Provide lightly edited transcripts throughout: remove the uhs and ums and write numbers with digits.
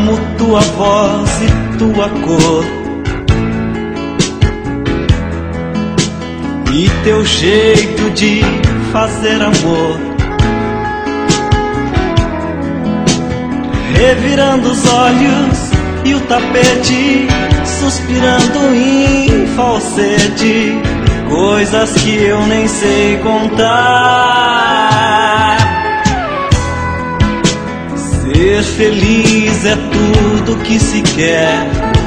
Amo tua voz e tua cor, e teu jeito de fazer amor, revirando os olhos e o tapete, suspirando em falsete, coisas que eu nem sei contar. Ser feliz é tudo que se quer.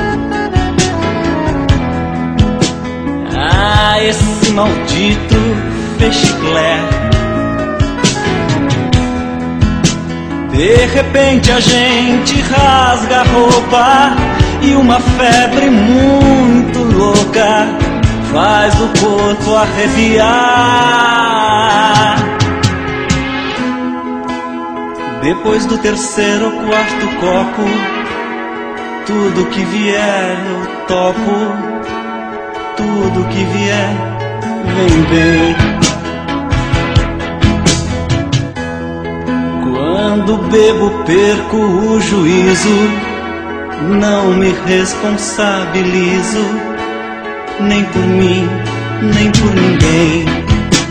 Ah, esse maldito fechiclé. De repente a gente rasga a roupa e uma febre muito louca faz o corpo arrepiar. Depois do terceiro ou quarto copo, tudo que vier eu topo, tudo que vier vem bem. Quando bebo perco o juízo, não me responsabilizo, nem por mim, nem por ninguém.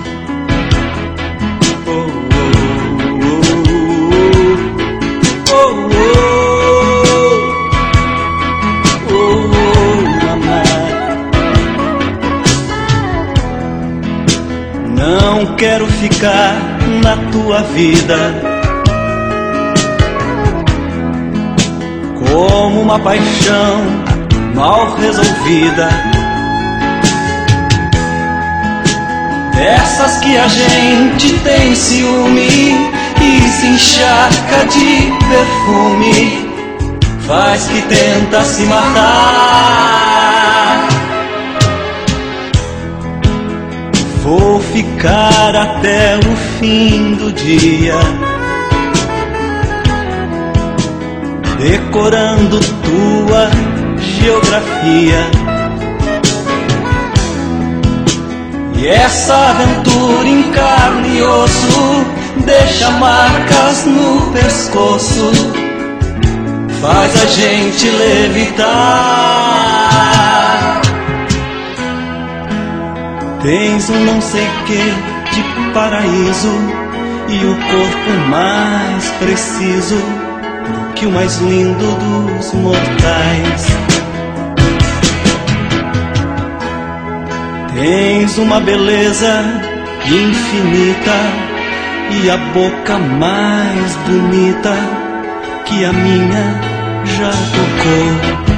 Não quero ficar na tua vida como uma paixão mal resolvida, dessas que a gente tem ciúme e se encharca de perfume, faz que tenta se matar. Vou ficar até o fim do dia, decorando tua geografia. E essa aventura em carne e osso deixa marcas no pescoço, faz a gente levitar. Tens um não sei que de paraíso e o corpo mais preciso do que o mais lindo dos mortais. Tens uma beleza infinita e a boca mais bonita que a minha já tocou.